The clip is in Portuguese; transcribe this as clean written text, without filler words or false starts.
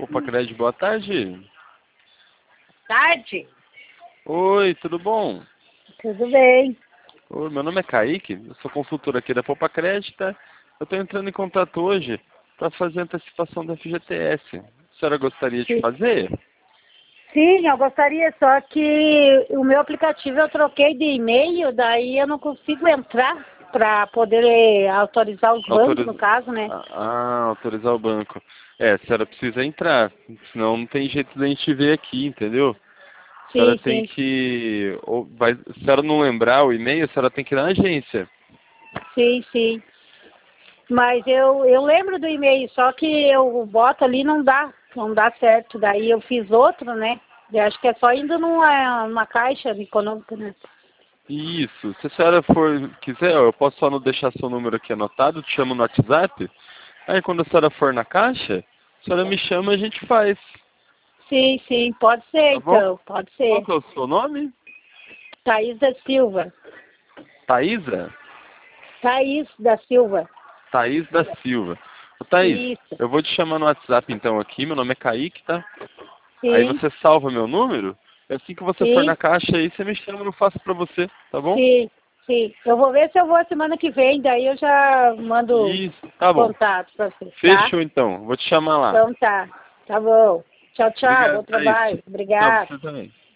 Popacred, boa tarde. Tarde? Oi, tudo bom? Tudo bem. Oi, meu nome é Kaique, eu sou consultor aqui da Popacred, tá? Eu estou entrando em contato hoje para fazer a antecipação da FGTS. A senhora gostaria de Sim. fazer? Sim, eu gostaria, só que o meu aplicativo eu troquei de e-mail, daí eu não consigo entrar para poder autorizar os bancos, no caso, né? Autorizar o banco. A senhora precisa entrar, senão não tem jeito de a gente ver aqui, entendeu? A senhora Sim, tem sim, que... Se a senhora não lembrar o e-mail, a senhora tem que ir na agência. sim, sim. Mas eu lembro do e-mail, só que eu boto ali não dá certo. Daí eu fiz outro, né? Eu acho que é só indo numa caixa econômica, né? Isso. Se a senhora quiser, eu posso só não deixar seu número aqui anotado, te chamo no WhatsApp. Aí quando a senhora for na caixa, a senhora me chama e a gente faz. Sim, sim, pode ser Tá bom? então, pode Qual ser. que é o seu nome? Thaís da Silva. Thaísa? Thaís da Silva. Thaís da Silva. Ô, Thaís, Isso, eu vou te chamar no WhatsApp então aqui, meu nome é Kaique, tá? Aí sim, você salva meu número, e assim que você for sim, na caixa aí, você me chama, eu faço pra você, tá bom? sim, sim. Eu vou ver se eu vou semana que vem, daí eu já mando Isso, tá bom. contato pra você, tá? Fechou então, vou te chamar lá. Então tá, tá bom. Tchau, tchau, bom Obrigado, Thaís. trabalho. Tchau, Obrigada. você também.